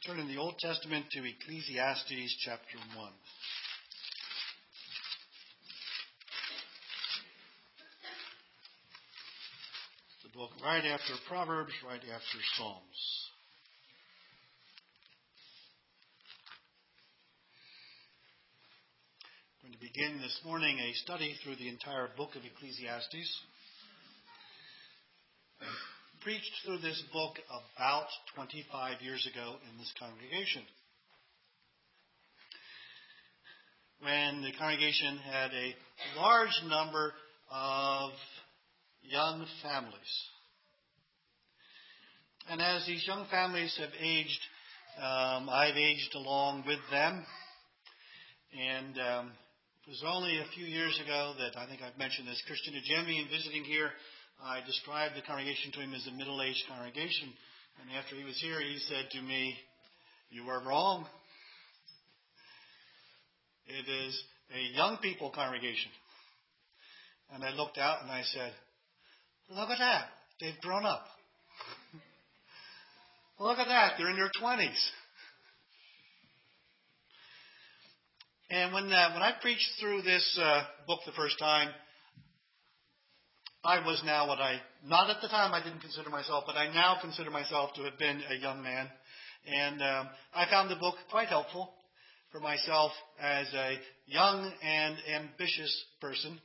Turn in the Old Testament to Ecclesiastes chapter 1. The book right after Proverbs, right after Psalms. I'm going to begin this morning a study through the entire book of Ecclesiastes. I preached through this book about 25 years ago in this congregation, when the congregation had a large number of young families. And as these young families have aged, I've aged along with them. And it was only a few years ago that I think I've mentioned this. Christian Ajemi, in visiting here, I described the congregation to him as a middle-aged congregation. And after he was here, he said to me, "You are wrong. It is a young people congregation." And I looked out and I said, "Look at that. They've grown up. Look at that. They're in their 20s. And when I preached through this book the first time, I was now not at the time I didn't consider myself, but I now consider myself to have been a young man. And I found the book quite helpful for myself as a young and ambitious person.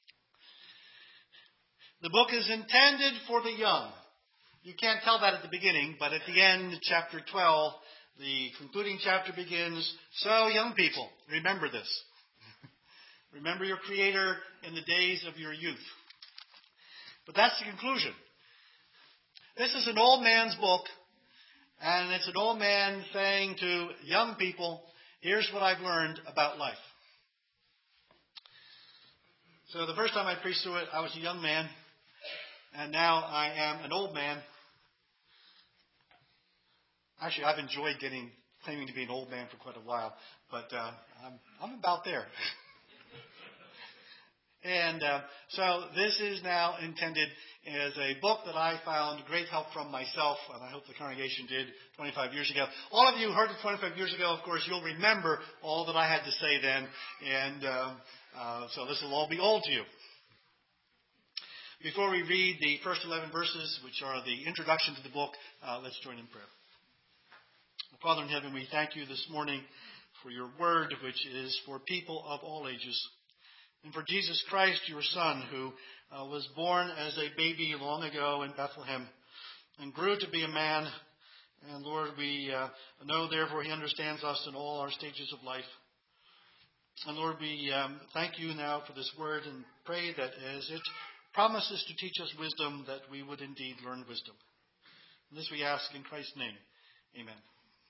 The book is intended for the young. You can't tell that at the beginning, but at the end, chapter 12, the concluding chapter begins, "So, young people, remember this. Remember your Creator in the days of your youth." But that's the conclusion. This is an old man's book, and it's an old man saying to young people, "Here's what I've learned about life." So the first time I preached through it, I was a young man, and now I am an old man. Actually, I've enjoyed claiming to be an old man for quite a while, but I'm about there. And so this is now intended as a book that I found great help from myself, and I hope the congregation did 25 years ago. All of you who heard it 25 years ago, of course, you'll remember all that I had to say then, and so this will all be old to you. Before we read the first 11 verses, which are the introduction to the book, let's join in prayer. Father in heaven, we thank you this morning for your word, which is for people of all ages, and for Jesus Christ, your Son, who was born as a baby long ago in Bethlehem and grew to be a man. And Lord, we know, therefore, he understands us in all our stages of life. And Lord, we thank you now for this word and pray that as it promises to teach us wisdom, that we would indeed learn wisdom. And this we ask in Christ's name. Amen.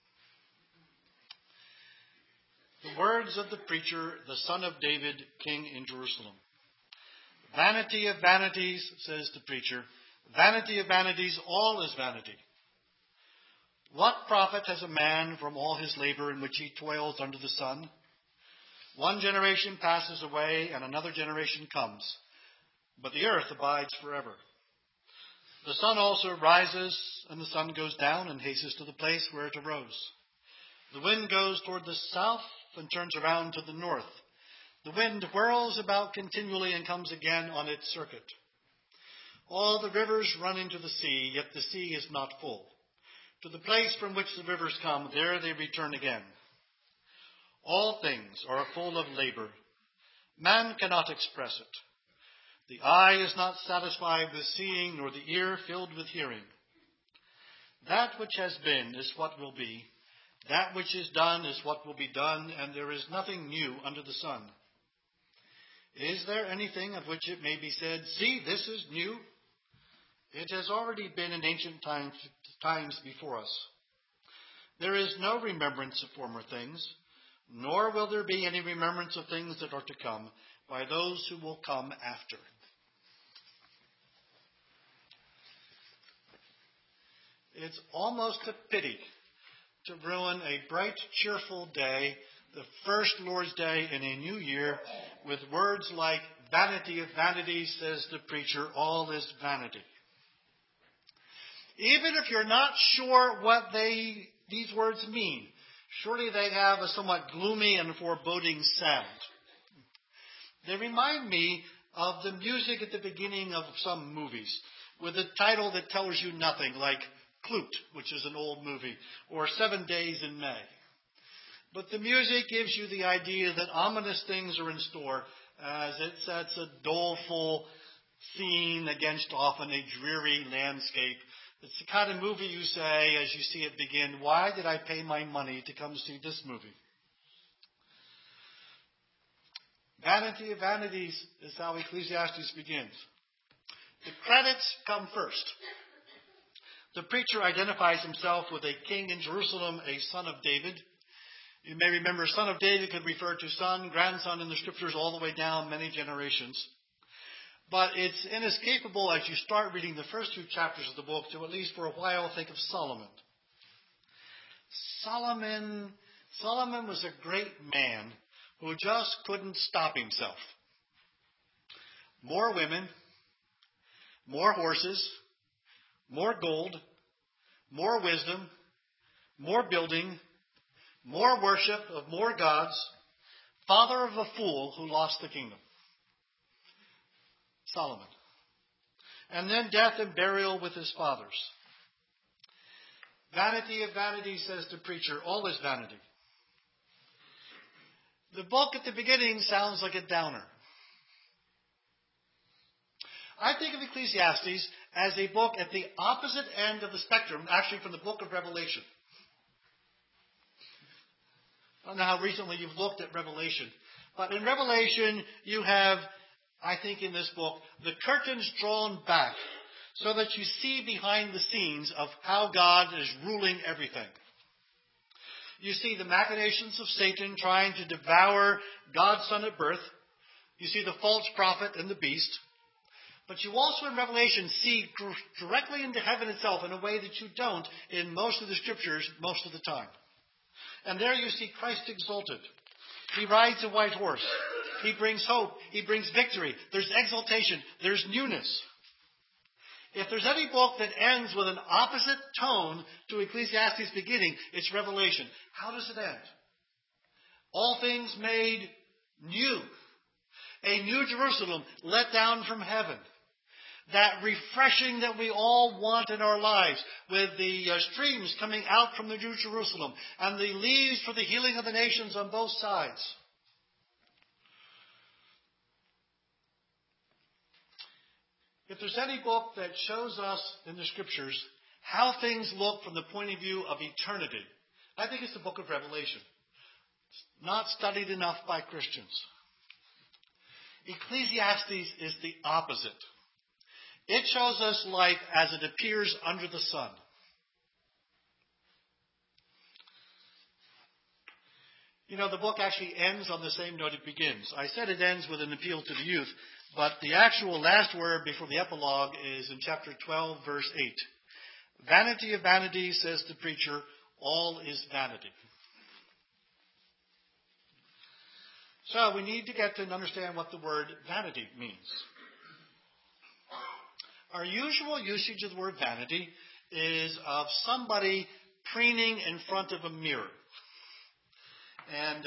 The words of the preacher, the son of David, king in Jerusalem. "Vanity of vanities," says the preacher. "Vanity of vanities, all is vanity. What profit has a man from all his labor in which he toils under the sun? One generation passes away and another generation comes, but the earth abides forever. The sun also rises and the sun goes down and hastens to the place where it arose. The wind goes toward the south and turns around to the north. The wind whirls about continually and comes again on its circuit. All the rivers run into the sea, yet the sea is not full. To the place from which the rivers come, there they return again. All things are full of labor. Man cannot express it. The eye is not satisfied with seeing, nor the ear filled with hearing. That which has been is what will be. That which is done is what will be done, and there is nothing new under the sun. Is there anything of which it may be said, 'See, this is new'? It has already been in ancient times before us. There is no remembrance of former things, nor will there be any remembrance of things that are to come by those who will come after." It's almost a pity to ruin a bright, cheerful day, the first Lord's Day in a new year, with words like "vanity of vanities," says the preacher, all is vanity. Even if you're not sure what they these words mean? Surely they have a somewhat gloomy and foreboding sound. They remind me of the music at the beginning of some movies with a title that tells you nothing, like Klute, which is an old movie, or 7 Days in May. But the music gives you the idea that ominous things are in store as it sets a doleful scene against often a dreary landscape. It's the kind of movie you say, as you see it begin, why did I pay my money to come see this movie? Vanity of vanities is how Ecclesiastes begins. The credits come first. The preacher identifies himself with a king in Jerusalem, a son of David. You may remember son of David could refer to son, grandson in the scriptures all the way down many generations. But it's inescapable as you start reading the first 2 chapters of the book to at least for a while think of Solomon. Solomon was a great man who just couldn't stop himself. More women, more horses, more gold, more wisdom, more building, more worship of more gods, father of a fool who lost the kingdom. Solomon. And then death and burial with his fathers. Vanity of vanity, says the preacher, all is vanity. The book at the beginning sounds like a downer. I think of Ecclesiastes as a book at the opposite end of the spectrum, actually from the book of Revelation. I don't know how recently you've looked at Revelation, but in Revelation you have, I think in this book, the curtains drawn back so that you see behind the scenes of how God is ruling everything. You see the machinations of Satan trying to devour God's Son at birth. You see the false prophet and the beast. But you also in Revelation see directly into heaven itself in a way that you don't in most of the scriptures most of the time. And there you see Christ exalted. He rides a white horse. He brings hope. He brings victory. There's exaltation. There's newness. If there's any book that ends with an opposite tone to Ecclesiastes' beginning, it's Revelation. How does it end? All things made new. A new Jerusalem let down from heaven. That refreshing that we all want in our lives, with the streams coming out from the New Jerusalem and the leaves for the healing of the nations on both sides. If there's any book that shows us in the Scriptures how things look from the point of view of eternity, I think it's the book of Revelation. It's not studied enough by Christians. Ecclesiastes is the opposite. It shows us life as it appears under the sun. You know, the book actually ends on the same note it begins. I said it ends with an appeal to the youth, but the actual last word before the epilogue is in chapter 12, verse 8. Vanity of vanities, says the preacher, all is vanity. So we need to get to understand what the word vanity means. Our usual usage of the word vanity is of somebody preening in front of a mirror. And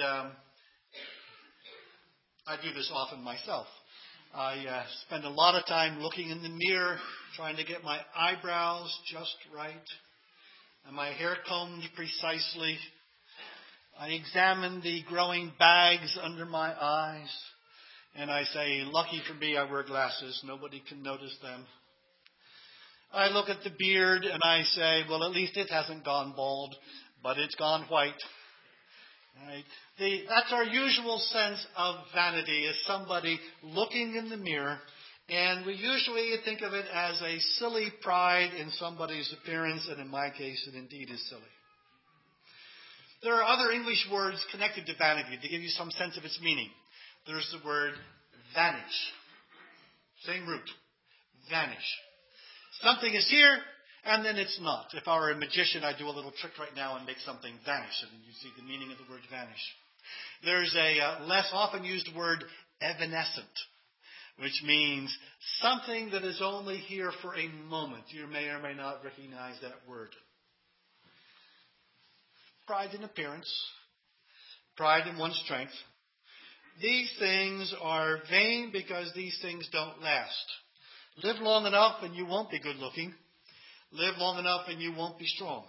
I do this often myself. I spend a lot of time looking in the mirror, trying to get my eyebrows just right, and my hair combed precisely. I examine the growing bags under my eyes, and I say, lucky for me, I wear glasses. Nobody can notice them. I look at the beard, and I say, well, at least it hasn't gone bald, but it's gone white. Right? That's our usual sense of vanity, is somebody looking in the mirror, and we usually think of it as a silly pride in somebody's appearance, and in my case, it indeed is silly. There are other English words connected to vanity to give you some sense of its meaning. There's the word vanish. Same root. Vanish. Something is here, and then it's not. If I were a magician, I'd do a little trick right now and make something vanish, and then you see the meaning of the word vanish. There's a less often used word, evanescent, which means something that is only here for a moment. You may or may not recognize that word. pride in appearance, pride in one's strength. These things are vain because these things don't last. Live long enough and you won't be good looking. Live long enough and you won't be strong.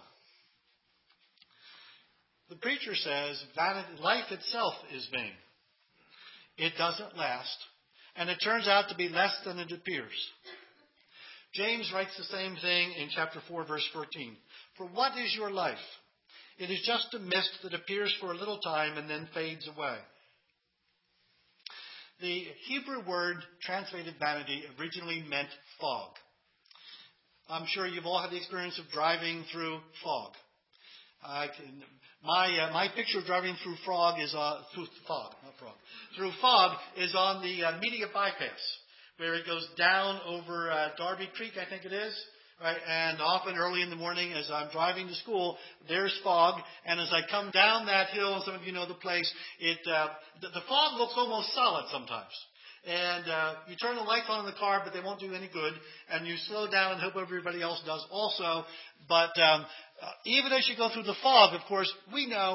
The preacher says life itself is vain. It doesn't last, and it turns out to be less than it appears. James writes the same thing in chapter 4, verse 14. For what is your life? It is just a mist that appears for a little time and then fades away. The Hebrew word translated vanity originally meant fog. I'm sure you've all had the experience of driving through fog. My picture of driving through fog is through fog is on the media bypass, where it goes down over Darby Creek, I think it is. Right? And often early in the morning as I'm driving to school, there's fog. And as I come down that hill, and some of you know the place, the fog looks almost solid sometimes. And you turn the lights on in the car, but they won't do any good. And you slow down and hope everybody else does also. But even as you go through the fog, of course, we know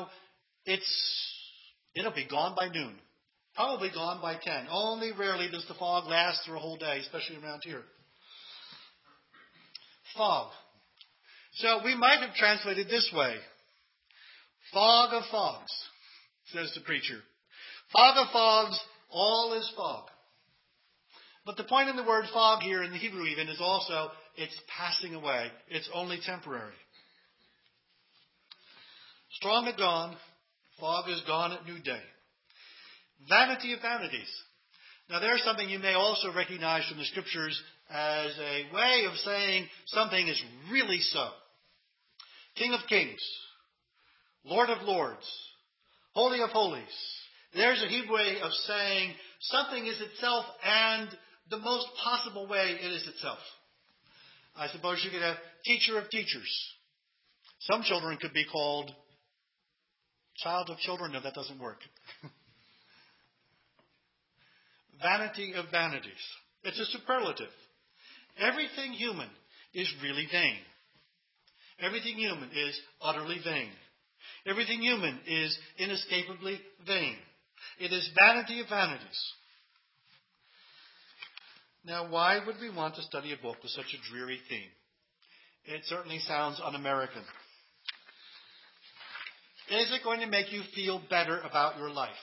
it'll be gone by noon. Probably gone by 10. Only rarely does the fog last through a whole day, especially around here. Fog. So we might have translated this way. Fog of fogs, says the preacher. Fog of fogs, all is fog. But the point in the word fog here in the Hebrew even is also it's passing away. It's only temporary. Strong at dawn, fog is gone at new day. Vanity of vanities. Now there's something you may also recognize from the Scriptures as a way of saying something is really so. King of kings, Lord of lords, Holy of holies. There's a Hebrew way of saying something is itself and the most possible way it is itself. I suppose you get a teacher of teachers. Some children could be called child of children. No, that doesn't work. Vanity of vanities. It's a superlative. Everything human is really vain. Everything human is utterly vain. Everything human is inescapably vain. It is vanity of vanities. Now, why would we want to study a book with such a dreary theme? It certainly sounds un-American. Is it going to make you feel better about your life?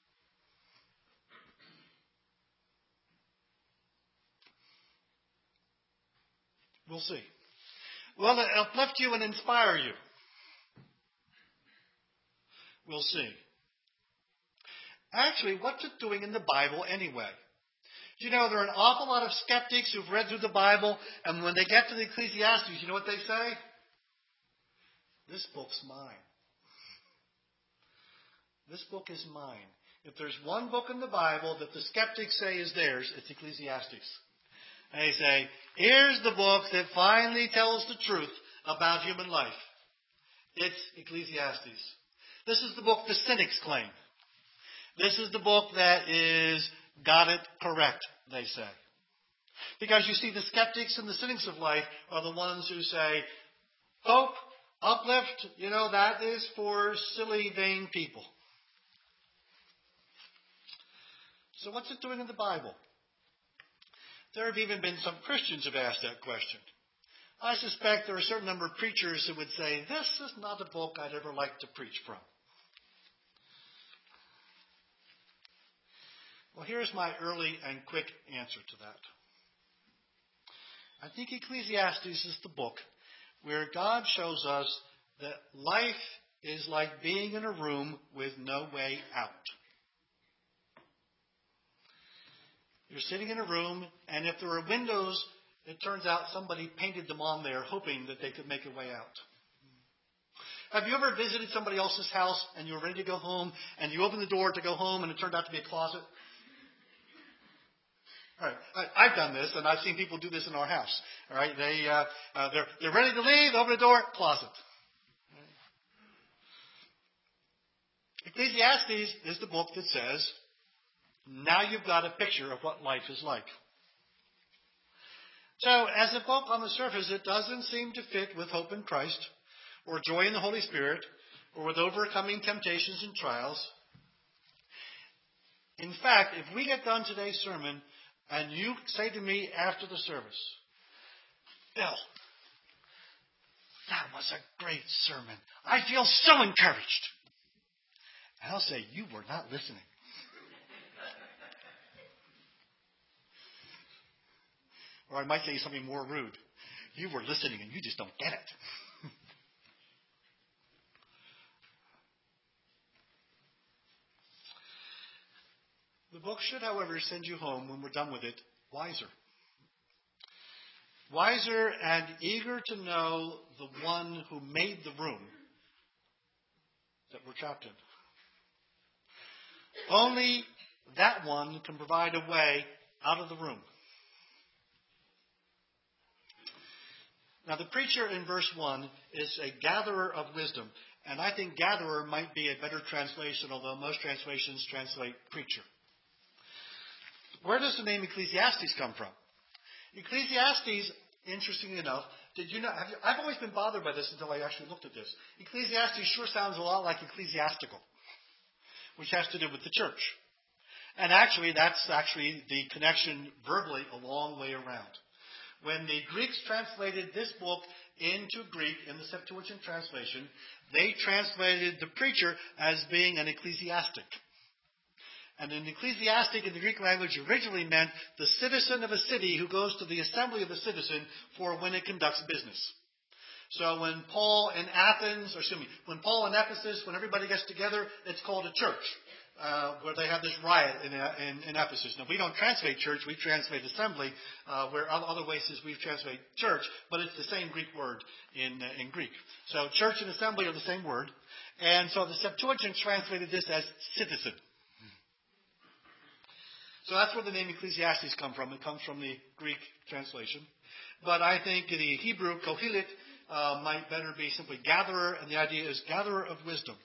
We'll see. Will it uplift you and inspire you? We'll see. Actually, what's it doing in the Bible anyway? You know, there are an awful lot of skeptics who've read through the Bible, and when they get to the Ecclesiastes, you know what they say? This book's mine. This book is mine. If there's one book in the Bible that the skeptics say is theirs, it's Ecclesiastes. And they say, here's the book that finally tells the truth about human life. It's Ecclesiastes. This is the book the cynics claim. This is the book that is got it correct, they say. Because you see, the skeptics and the cynics of life are the ones who say, hope, uplift, that is for silly, vain people. So what's it doing in the Bible? There have even been some Christians who have asked that question. I suspect there are a certain number of preachers who would say, this is not a book I'd ever like to preach from. Well, here's my early and quick answer to that. I think Ecclesiastes is the book where God shows us that life is like being in a room with no way out. You're sitting in a room, and if there are windows, it turns out somebody painted them on there hoping that they could make a way out. Have you ever visited somebody else's house and you were ready to go home, and you opened the door to go home and it turned out to be a closet? All right. I've done this, and I've seen people do this in our house. All right. They're ready to leave, open the door, closet. Ecclesiastes is the book that says, now you've got a picture of what life is like. So, as a book on the surface, it doesn't seem to fit with hope in Christ, or joy in the Holy Spirit, or with overcoming temptations and trials. In fact, if we get done today's sermon and you say to me after the service, Bill, that was a great sermon. I feel so encouraged. And I'll say, you were not listening. Or I might say something more rude. You were listening and you just don't get it. The book should, however, send you home when we're done with it wiser. Wiser and eager to know the one who made the room that we're trapped in. Only that one can provide a way out of the room. Now, the preacher in verse 1 is a gatherer of wisdom. And I think gatherer might be a better translation, although most translations translate preacher. Where does the name Ecclesiastes come from? Ecclesiastes, interestingly enough, did you know? I've always been bothered by this until I actually looked at this. Ecclesiastes sure sounds a lot like ecclesiastical, which has to do with the church. And actually, that's the connection verbally a long way around. When the Greeks translated this book into Greek in the Septuagint translation, they translated the preacher as being an ecclesiastic. And an ecclesiastic in the Greek language originally meant the citizen of a city who goes to the assembly of the citizen for when it conducts business. So when Paul in Ephesus, when everybody gets together, it's called a church. Where they have this riot in Ephesus. Now, we don't translate church, we translate assembly, where other places we translate church, but it's the same Greek word in Greek. So church and assembly are the same word. And so the Septuagint translated this as citizen. So that's where the name Ecclesiastes comes from. It comes from the Greek translation. But I think the Hebrew, kohelet, might better be simply gatherer, and the idea is gatherer of wisdom.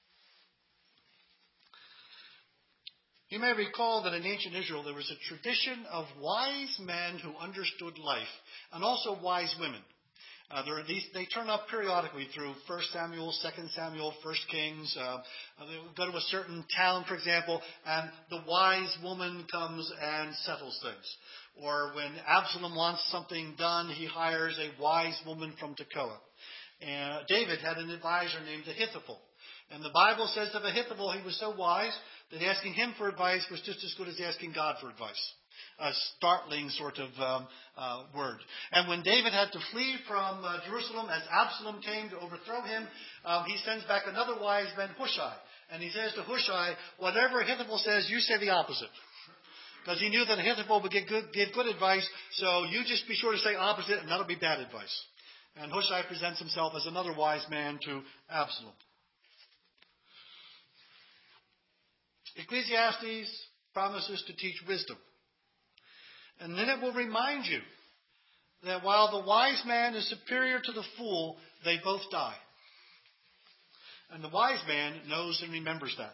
You may recall that in ancient Israel there was a tradition of wise men who understood life, and also wise women. They turn up periodically through 1 Samuel, 2 Samuel, 1 Kings. They go to a certain town, for example, and the wise woman comes and settles things. Or when Absalom wants something done, he hires a wise woman from Tekoa. David had an advisor named Ahithophel. And the Bible says of Ahithophel, he was so wise that asking him for advice was just as good as asking God for advice. A startling sort of word. And when David had to flee from Jerusalem as Absalom came to overthrow him, he sends back another wise man, Hushai. And he says to Hushai, whatever Ahithophel says, you say the opposite. Because he knew that Ahithophel would give good advice, so you just be sure to say opposite, and that'll be bad advice. And Hushai presents himself as another wise man to Absalom. Ecclesiastes promises to teach wisdom. And then it will remind you that while the wise man is superior to the fool, they both die. And the wise man knows and remembers that.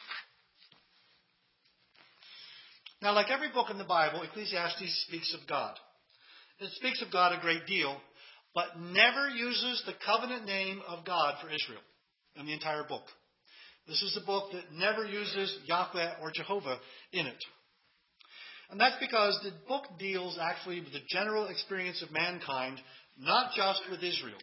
Now, like every book in the Bible, Ecclesiastes speaks of God. It speaks of God a great deal, but never uses the covenant name of God for Israel in the entire book. This is a book that never uses Yahweh or Jehovah in it. And that's because the book deals actually with the general experience of mankind, not just with Israel.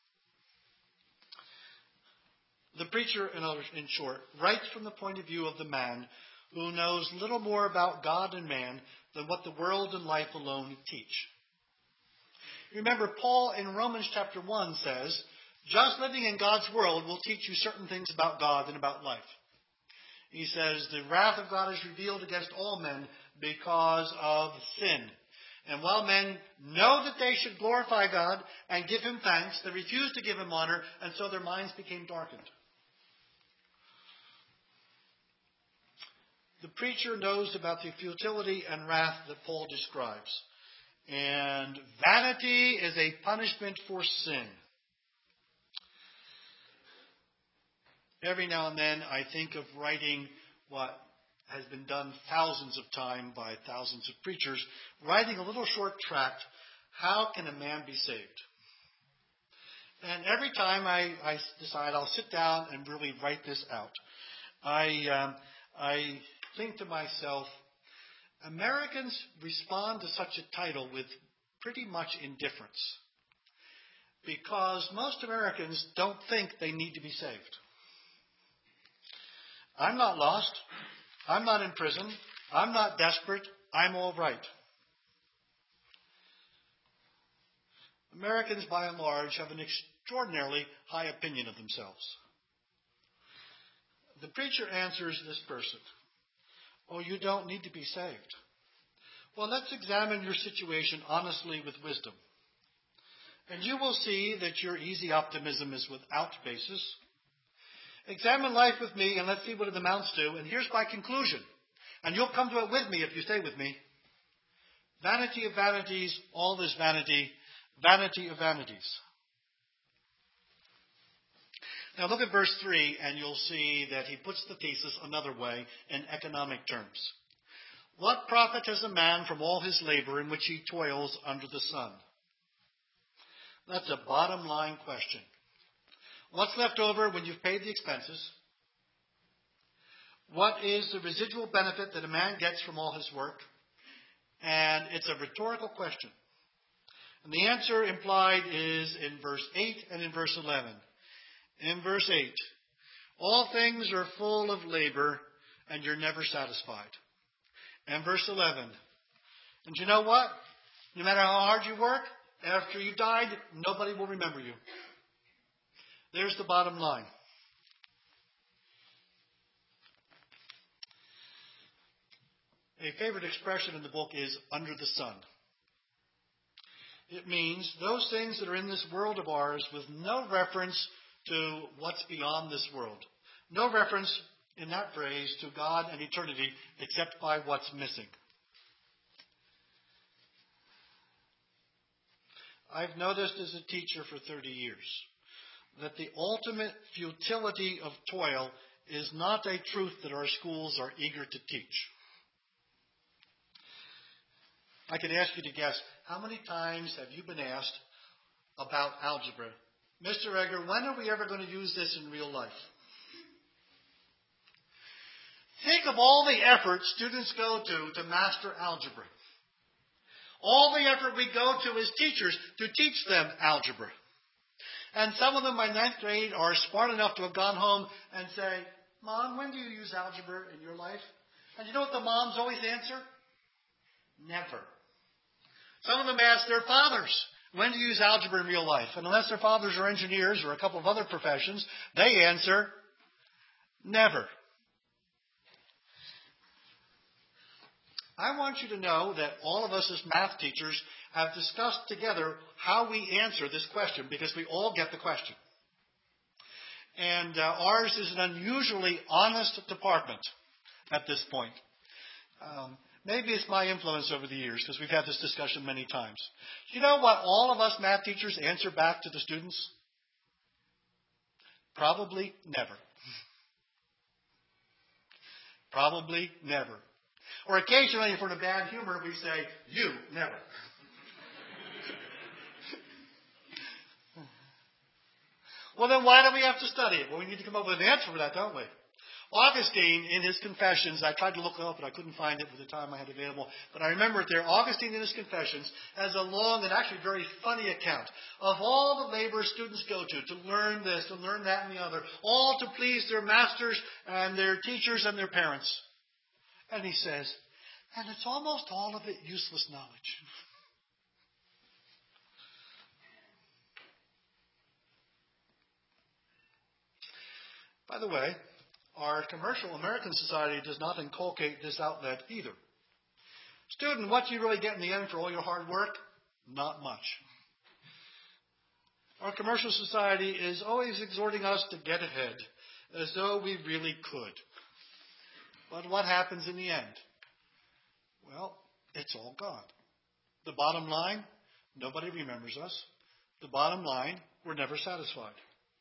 The preacher, in short, writes from the point of view of the man who knows little more about God and man than what the world and life alone teach. Remember, Paul in Romans chapter 1 says, just living in God's world will teach you certain things about God and about life. He says, the wrath of God is revealed against all men because of sin. And while men know that they should glorify God and give him thanks, they refuse to give him honor, and so their minds became darkened. The preacher knows about the futility and wrath that Paul describes. And vanity is a punishment for sin. Every now and then I think of writing what has been done thousands of times by thousands of preachers, writing a little short tract, How Can a Man Be Saved? And every time I decide I'll sit down and really write this out, I think to myself, Americans respond to such a title with pretty much indifference, because most Americans don't think they need to be saved. I'm not lost. I'm not in prison. I'm not desperate. I'm all right. Americans, by and large, have an extraordinarily high opinion of themselves. The preacher answers this person, "Oh, you don't need to be saved." Well, let's examine your situation honestly with wisdom. And you will see that your easy optimism is without basis. Examine life with me and let's see what it amounts to. And here's my conclusion. And you'll come to it with me if you stay with me. Vanity of vanities, all is vanity. Vanity of vanities. Now look at verse 3 and you'll see that he puts the thesis another way in economic terms. What profit has a man from all his labor in which he toils under the sun? That's a bottom line question. What's left over when you've paid the expenses? What is the residual benefit that a man gets from all his work? And it's a rhetorical question. And the answer implied is in verse 8 and in verse 11. In verse 8, all things are full of labor and you're never satisfied. And verse 11, and you know what? No matter how hard you work, after you died, nobody will remember you. There's the bottom line. A favorite expression in the book is under the sun. It means those things that are in this world of ours with no reference to what's beyond this world. No reference in that phrase to God and eternity except by what's missing. I've noticed as a teacher for 30 years that the ultimate futility of toil is not a truth that our schools are eager to teach. I could ask you to guess, how many times have you been asked about algebra? Mr. Egger, when are we ever going to use this in real life? Think of all the effort students go to master algebra. All the effort we go to as teachers to teach them algebra. And some of them by 9th grade are smart enough to have gone home and say, Mom, when do you use algebra in your life? And you know what the moms always answer? Never. Some of them ask their fathers, when do you use algebra in real life? And unless their fathers are engineers or a couple of other professions, they answer, never. I want you to know that all of us as math teachers have discussed together how we answer this question, because we all get the question. And ours is an unusually honest department at this point. Maybe it's my influence over the years, because we've had this discussion many times. You know what all of us math teachers answer back to the students? Probably never. Probably never. Or occasionally, if we're in a bad humor, we say, you, never. Well, then why do we have to study it? Well, we need to come up with an answer for that, don't we? Augustine, in his Confessions, I tried to look it up, but I couldn't find it with the time I had available. But I remember it there. Augustine, in his Confessions, has a long and actually very funny account of all the labor students go to learn this, to learn that and the other, all to please their masters and their teachers and their parents. And he says, and it's almost all of it useless knowledge. By the way, our commercial American society does not inculcate this outlet either. Student, what do you really get in the end for all your hard work? Not much. Our commercial society is always exhorting us to get ahead, as though we really could. But what happens in the end? Well, it's all gone. The bottom line, nobody remembers us. The bottom line, we're never satisfied.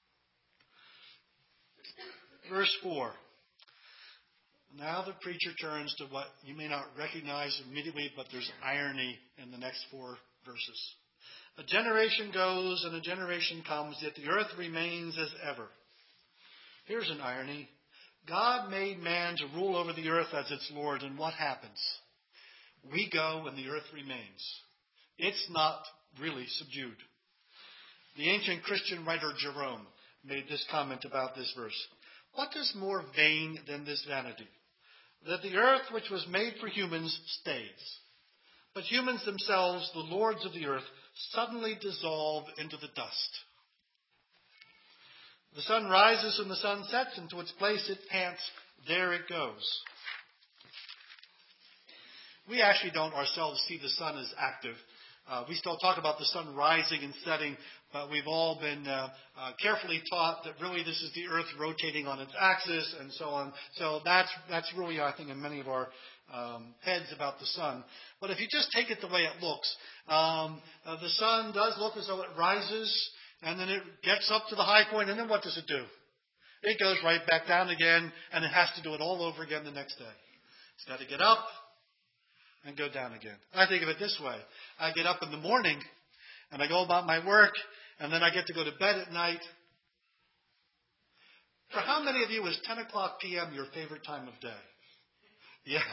Verse 4. Now the preacher turns to what you may not recognize immediately, but there's irony in the next 4 verses. A generation goes and a generation comes, yet the earth remains as ever. Here's an irony. God made man to rule over the earth as its Lord, and what happens? We go and the earth remains. It's not really subdued. The ancient Christian writer Jerome made this comment about this verse. What is more vain than this vanity? That the earth which was made for humans stays. But humans themselves, the lords of the earth, suddenly dissolve into the dust. The sun rises and the sun sets, and to its place it pants. There it goes. We actually don't ourselves see the sun as active. We still talk about the sun rising and setting, but we've all been carefully taught that really this is the earth rotating on its axis and so on. So that's really, I think, in many of our heads about the sun. But if you just take it the way it looks, the sun does look as though it rises, and then it gets up to the high point, and then what does it do? It goes right back down again, and it has to do it all over again the next day. It's got to get up and go down again. I think of it this way. I get up in the morning, and I go about my work, and then I get to go to bed at night. For how many of you is 10 o'clock p.m. your favorite time of day? Yes.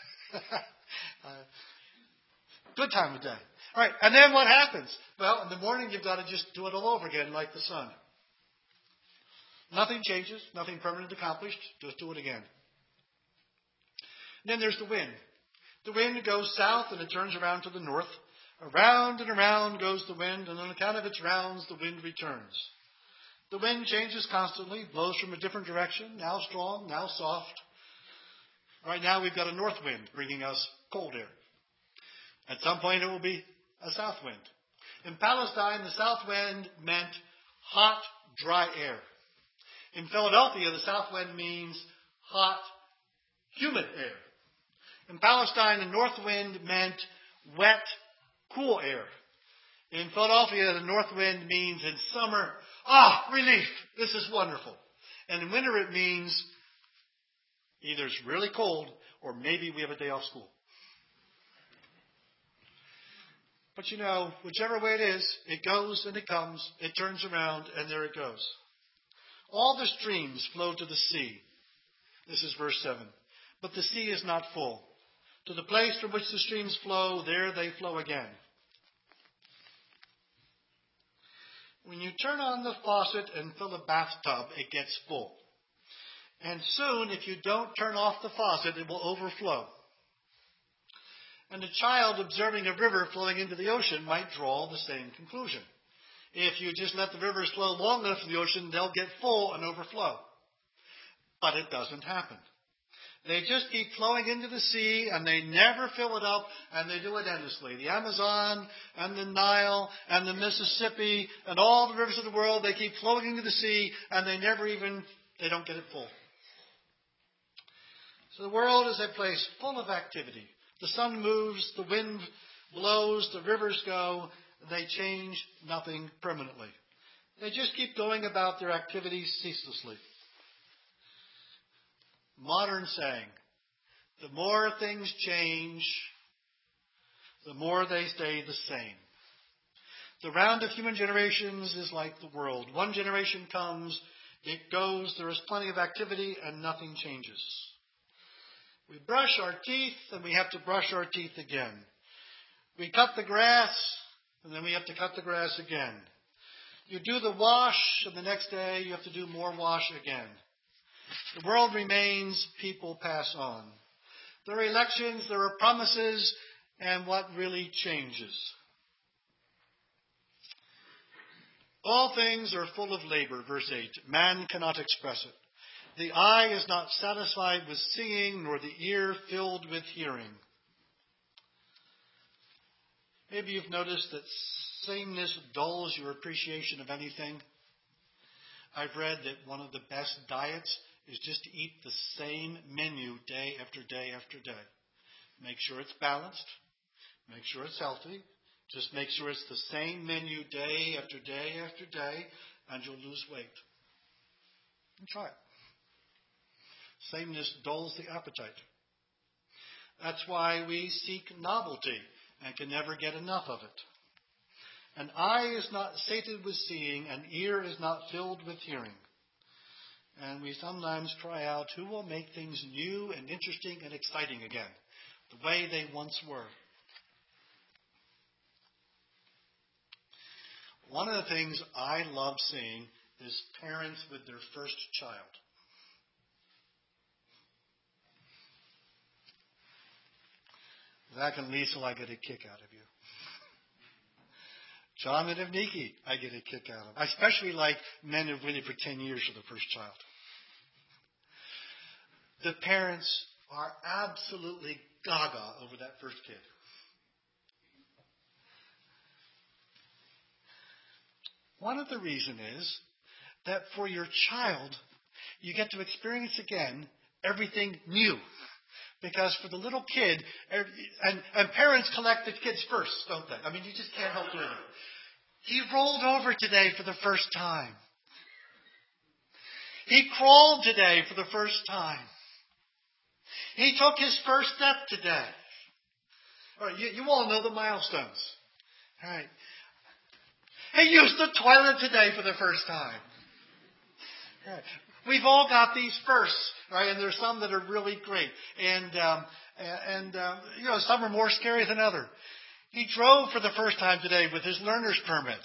Good time of day. All right, and then what happens? Well, in the morning you've got to just do it all over again like the sun. Nothing changes, nothing permanent accomplished, just do it again. And then there's the wind. The wind goes south and it turns around to the north. Around and around goes the wind, and on account of its rounds, the wind returns. The wind changes constantly, blows from a different direction, now strong, now soft. Right now we've got a north wind bringing us cold air. At some point it will be a south wind. In Palestine, the south wind meant hot, dry air. In Philadelphia, the south wind means hot, humid air. In Palestine, the north wind meant wet, cool air. In Philadelphia, the north wind means in summer, relief, this is wonderful. And in winter it means either it's really cold or maybe we have a day off school. But whichever way it is, it goes and it comes, it turns around, and there it goes. All the streams flow to the sea. This is verse 7. But the sea is not full. To the place from which the streams flow, there they flow again. When you turn on the faucet and fill a bathtub, it gets full. And soon, if you don't turn off the faucet, it will overflow. And a child observing a river flowing into the ocean might draw the same conclusion. If you just let the rivers flow long enough in the ocean, they'll get full and overflow. But it doesn't happen. They just keep flowing into the sea, and they never fill it up, and they do it endlessly. The Amazon, and the Nile, and the Mississippi, and all the rivers of the world, they keep flowing into the sea, and they don't get it full. So the world is a place full of activity. The sun moves, the wind blows, the rivers go. They change nothing permanently. They just keep going about their activities ceaselessly. Modern saying, the more things change, the more they stay the same. The round of human generations is like the world. One generation comes, it goes, there is plenty of activity, and nothing changes. We brush our teeth, and we have to brush our teeth again. We cut the grass, and then we have to cut the grass again. You do the wash, and the next day you have to do more wash again. The world remains, people pass on. There are elections, there are promises, and what really changes? All things are full of labor, verse 8. Man cannot express it. The eye is not satisfied with seeing, nor the ear filled with hearing. Maybe you've noticed that sameness dulls your appreciation of anything. I've read that one of the best diets is just to eat the same menu day after day after day. Make sure it's balanced. Make sure it's healthy. Just make sure it's the same menu day after day after day, and you'll lose weight. And try it. Sameness dulls the appetite. That's why we seek novelty and can never get enough of it. An eye is not sated with seeing, an ear is not filled with hearing. And we sometimes cry out, who will make things new and interesting and exciting again, the way they once were? One of the things I love seeing is parents with their first child. Zach and Liesel, I get a kick out of you. John and Evniki, I get a kick out of. I especially like men who've waited for 10 years for the first child. The parents are absolutely gaga over that first kid. One of the reasons is that for your child, you get to experience again everything new. Because for the little kid, and parents collect the kids first, don't they? I mean, you just can't help doing it. He rolled over today for the first time. He crawled today for the first time. He took his first step today. All right, you all know the milestones. All right. He used the toilet today for the first time. All right. We've all got these firsts, right? And there's some that are really great. And some are more scary than others. He drove for the first time today with his learner's permit.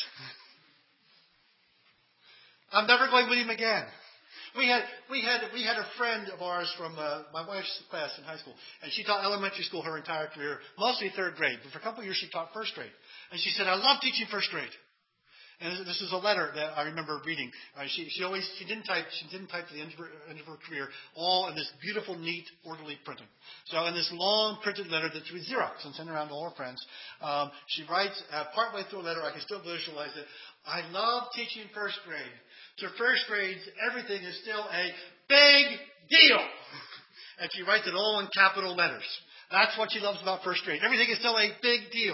I'm never going with him again. We had a friend of ours from my wife's class in high school, and she taught elementary school her entire career, mostly third grade, but for a couple of years she taught first grade. And she said, I love teaching first grade. And this is a letter that I remember reading. She didn't type to the end of her career, all in this beautiful, neat, orderly printing. So in this long printed letter that's with Xerox and sent around to all her friends, she writes, partway through a letter, I can still visualize it, I love teaching first grade. To first grades, everything is still a big deal. And she writes it all in capital letters. That's what she loves about first grade. Everything is still a big deal.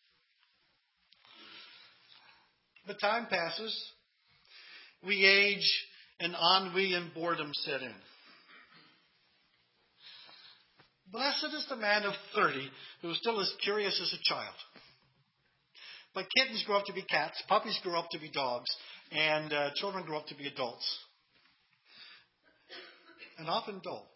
But time passes. We age, and ennui and boredom set in. Blessed is the man of 30 who is still as curious as a child. But kittens grow up to be cats, puppies grow up to be dogs, and children grow up to be adults. And often dull.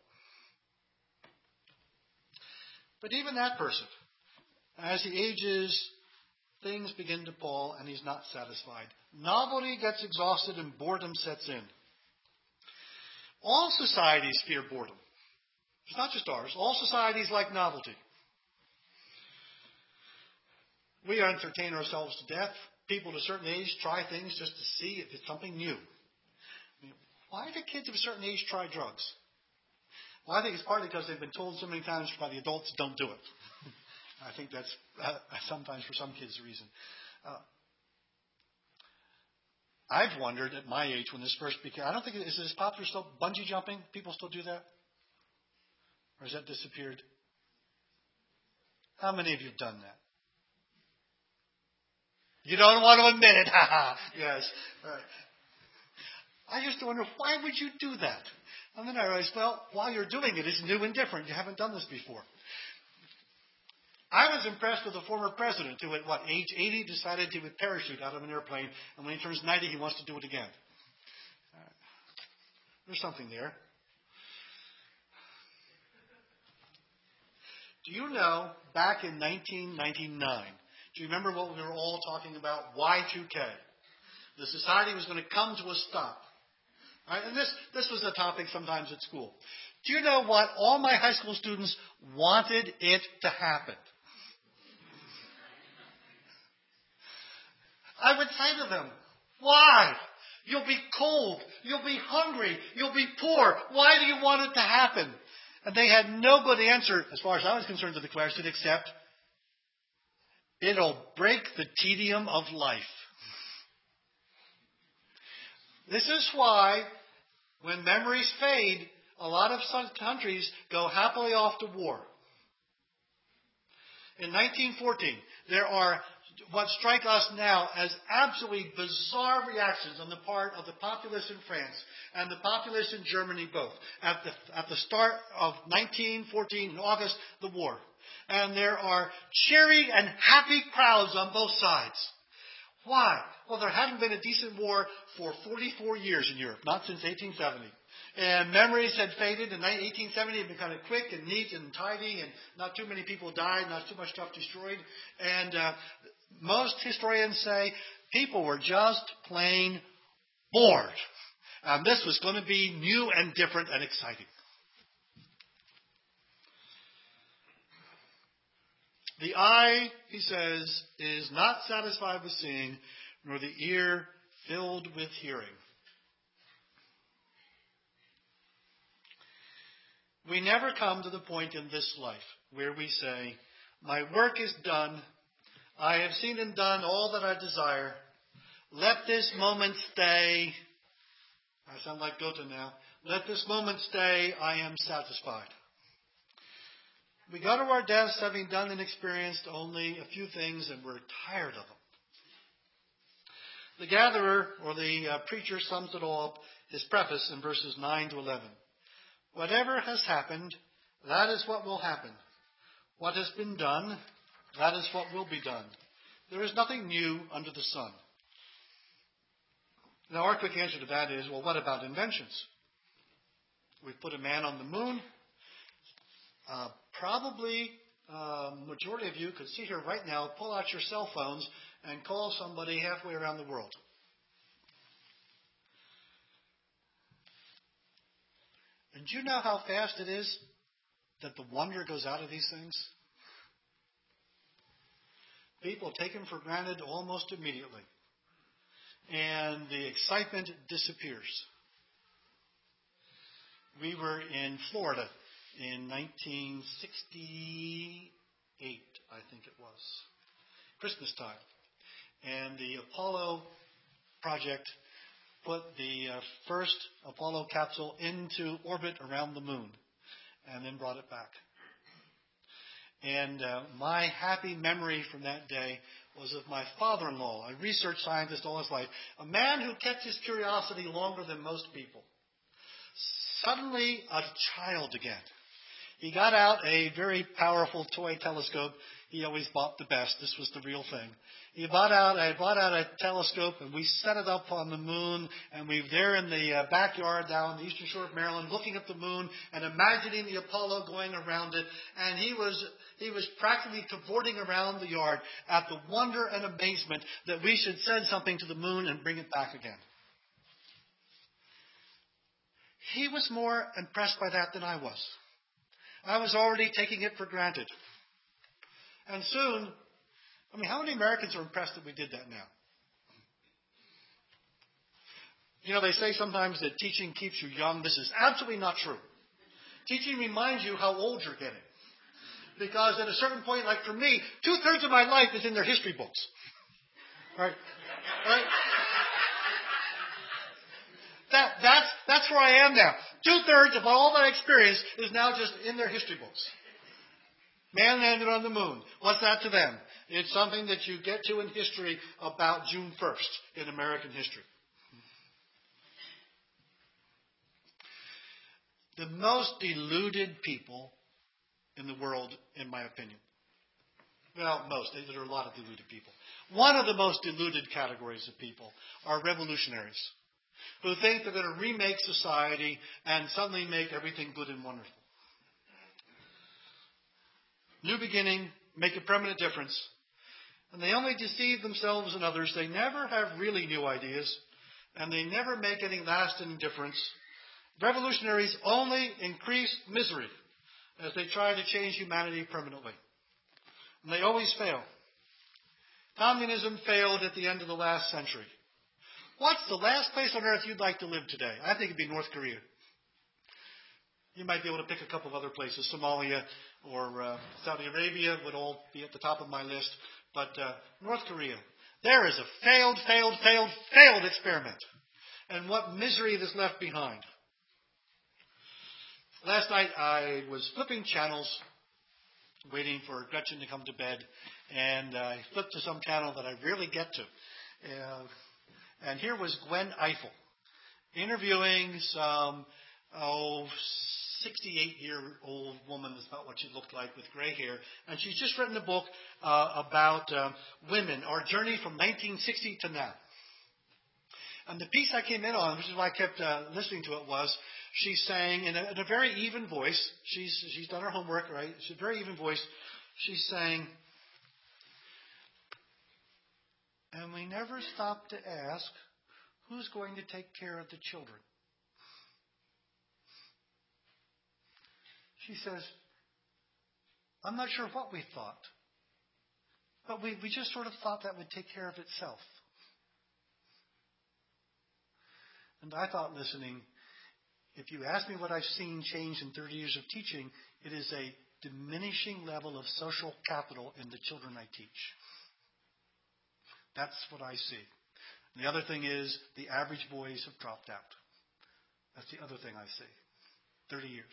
But even that person, as he ages, things begin to pall and he's not satisfied. Novelty gets exhausted and boredom sets in. All societies fear boredom. It's not just ours. All societies like novelty. We entertain ourselves to death. People at a certain age try things just to see if it's something new. I mean, why do kids of a certain age try drugs? Well, I think it's partly because they've been told so many times by the adults, don't do it. I think that's sometimes for some kids the reason. I've wondered at my age when this first became, I don't think, is this popular still, bungee jumping? People still do that? Or has that disappeared? How many of you have done that? You don't want to admit it. Yes. All right. I used to wonder, why would you do that? And then I realized, well, while you're doing it, it's new and different. You haven't done this before. I was impressed with the former president who at, age 80 decided he would parachute out of an airplane, and when he turns 90, he wants to do it again. There's something there. Do you know, back in 1999, do you remember what we were all talking about? Y2K. The society was going to come to a stop. Right? And this was a topic sometimes at school. Do you know what? All my high school students wanted it to happen. I would say to them, why? You'll be cold. You'll be hungry. You'll be poor. Why do you want it to happen? And they had no good answer, as far as I was concerned, to the question, except it'll break the tedium of life. This is why, when memories fade, a lot of some countries go happily off to war. In 1914, there are what strike us now as absolutely bizarre reactions on the part of the populace in France and the populace in Germany both. At the start of 1914, in August, the war. And there are cheery and happy crowds on both sides. Why? Well, there hadn't been a decent war for 44 years in Europe, not since 1870. And memories had faded. In 1870, it had been kind of quick and neat and tidy, and not too many people died, not too much stuff destroyed. And most historians say people were just plain bored. This was going to be new and different and exciting. The eye, he says, is not satisfied with seeing, nor the ear filled with hearing. We never come to the point in this life where we say, my work is done. I have seen and done all that I desire. Let this moment stay. I sound like Goethe now. Let this moment stay. I am satisfied. We go to our deaths having done and experienced only a few things, and we're tired of them. The gatherer, or the preacher, sums it all up, his preface in verses 9 to 11. Whatever has happened, that is what will happen. What has been done, that is what will be done. There is nothing new under the sun. Now, our quick answer to that is, well, what about inventions? We've put a man on the moon. Probably, majority of you could sit here right now, pull out your cell phones, and call somebody halfway around the world. And do you know how fast it is that the wonder goes out of these things? People take them for granted almost immediately. And the excitement disappears. We were in Florida in 1968, I think it was, Christmas time. And the Apollo project put the first Apollo capsule into orbit around the moon and then brought it back. And my happy memory from that day was of my father-in-law, a research scientist all his life, a man who kept his curiosity longer than most people. Suddenly a child again. He got out a very powerful toy telescope. He always bought the best. This was the real thing. I bought out a telescope, and we set it up on the moon, and we were there in the backyard down the eastern shore of Maryland, looking at the moon and imagining the Apollo going around it. And he was practically cavorting around the yard at the wonder and amazement that we should send something to the moon and bring it back again. He was more impressed by that than I was. I was already taking it for granted. And soon, how many Americans are impressed that we did that now? You know, they say sometimes that teaching keeps you young. This is absolutely not true. Teaching reminds you how old you're getting. Because at a certain point, like for me, 2/3 of my life is in their history books. Right? That's where I am now. 2/3 of all that I experienced is now just in their history books. Man landed on the moon. What's that to them? It's something that you get to in history about June 1st in American history. The most deluded people in the world, in my opinion. Well, there are a lot of deluded people. One of the most deluded categories of people are revolutionaries, who think they're going to remake society and suddenly make everything good and wonderful. New beginning, make a permanent difference. And they only deceive themselves and others. They never have really new ideas, and they never make any lasting difference. Revolutionaries only increase misery as they try to change humanity permanently. And they always fail. Communism failed at the end of the last century. What's the last place on earth you'd like to live today? I think it'd be North Korea. You might be able to pick a couple of other places. Somalia or Saudi Arabia would all be at the top of my list. But North Korea, there is a failed experiment. And what misery it has left behind. Last night I was flipping channels, waiting for Gretchen to come to bed. And I flipped to some channel that I rarely get to. And here was Gwen Ifill interviewing some 68-year-old woman. That's about what she looked like, with gray hair. And she's just written a book about women, our journey from 1960 to now. And the piece I came in on, which is why I kept listening to it, was she's saying in a very even voice, she's done her homework, right? She's a very even voice. She's saying, and we never stop to ask, who's going to take care of the children? She says, I'm not sure what we thought, but we just sort of thought that would take care of itself. And I thought, listening, if you ask me what I've seen change in 30 years of teaching, it is a diminishing level of social capital in the children I teach. That's what I see. And the other thing is the average boys have dropped out. That's the other thing I see. 30 years.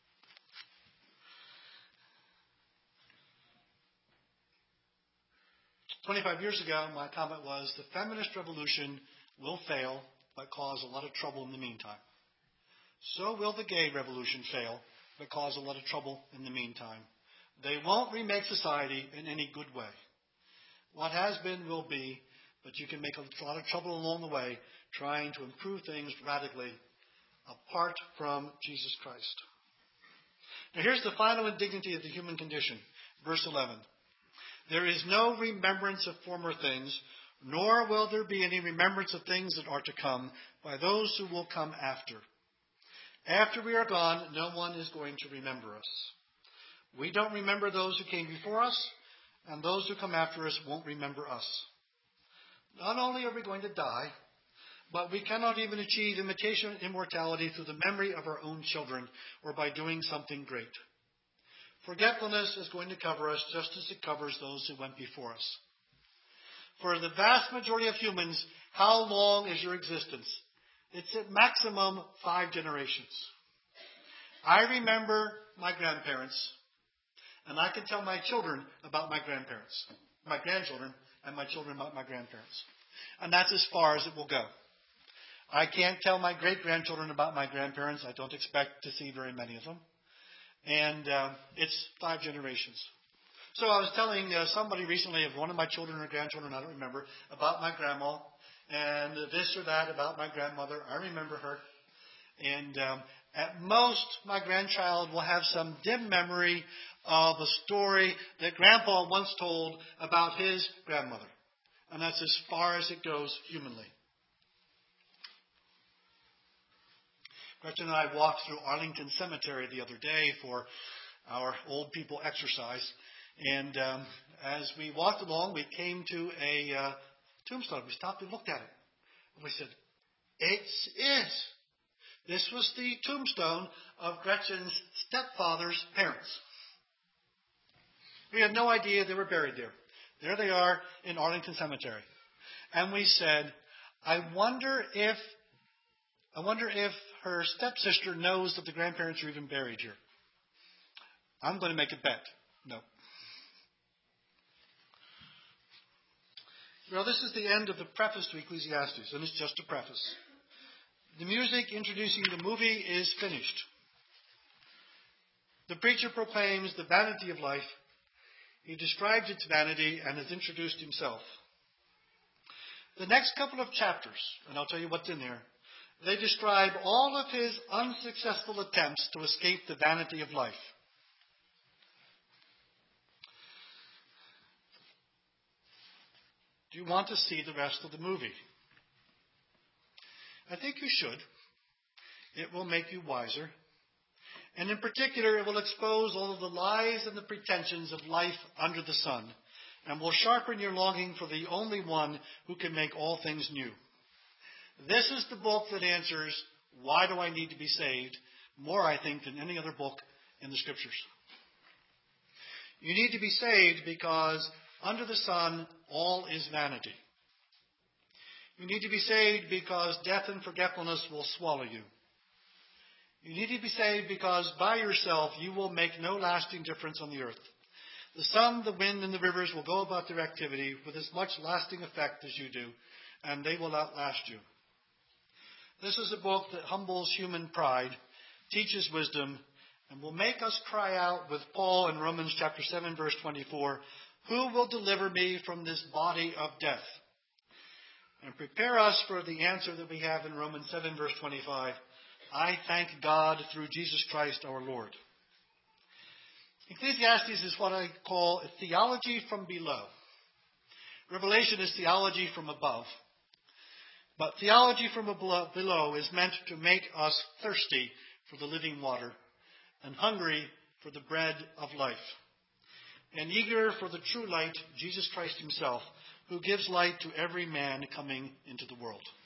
"25 years ago, my comment was, the feminist revolution will fail, but cause a lot of trouble in the meantime. So will the gay revolution fail, but cause a lot of trouble in the meantime. They won't remake society in any good way. What has been will be, but you can make a lot of trouble along the way trying to improve things radically apart from Jesus Christ." Now here's the final indignity of the human condition. Verse 11. "There is no remembrance of former things, nor will there be any remembrance of things that are to come by those who will come after. After we are gone, no one is going to remember us. We don't remember those who came before us, and those who come after us won't remember us. Not only are we going to die, but we cannot even achieve imitation immortality through the memory of our own children or by doing something great. Forgetfulness is going to cover us just as it covers those who went before us. For the vast majority of humans, how long is your existence? It's at maximum 5 generations. I remember my grandparents, and I can tell my children about my grandparents, my grandchildren, and my children about my grandparents. And that's as far as it will go. I can't tell my great-grandchildren about my grandparents. I don't expect to see very many of them. And it's 5 generations. So I was telling somebody recently of one of my children or grandchildren, I don't remember, about my grandma, and this or that about my grandmother. I remember her. And at most, my grandchild will have some dim memory of a story that Grandpa once told about his grandmother. And that's as far as it goes humanly. Gretchen and I walked through Arlington Cemetery the other day for our old people exercise. And as we walked along, we came to a tombstone. We stopped and looked at it. And we said, it's it. This was the tombstone of Gretchen's stepfather's parents. We had no idea they were buried there. There they are in Arlington Cemetery. And we said, I wonder if her stepsister knows that the grandparents are even buried here. I'm going to make a bet. No. Well, this is the end of the preface to Ecclesiastes, and it's just a preface. The music introducing the movie is finished. The preacher proclaims the vanity of life. He describes its vanity and has introduced himself. The next couple of chapters, and I'll tell you what's in there, they describe all of his unsuccessful attempts to escape the vanity of life. Do you want to see the rest of the movie? I think you should. It will make you wiser. And in particular, it will expose all of the lies and the pretensions of life under the sun, and will sharpen your longing for the only one who can make all things new. This is the book that answers, why do I need to be saved, more, I think, than any other book in the Scriptures. You need to be saved because under the sun, all is vanity. You need to be saved because death and forgetfulness will swallow you. You need to be saved because by yourself you will make no lasting difference on the earth. The sun, the wind, and the rivers will go about their activity with as much lasting effect as you do, and they will outlast you. This is a book that humbles human pride, teaches wisdom, and will make us cry out with Paul in Romans chapter 7, verse 24, "Who will deliver me from this body of death?" And prepare us for the answer that we have in Romans 7, verse 25, "I thank God through Jesus Christ our Lord." Ecclesiastes is what I call theology from below. Revelation is theology from above. But theology from below is meant to make us thirsty for the living water and hungry for the bread of life, and eager for the true light, Jesus Christ himself, who gives light to every man coming into the world.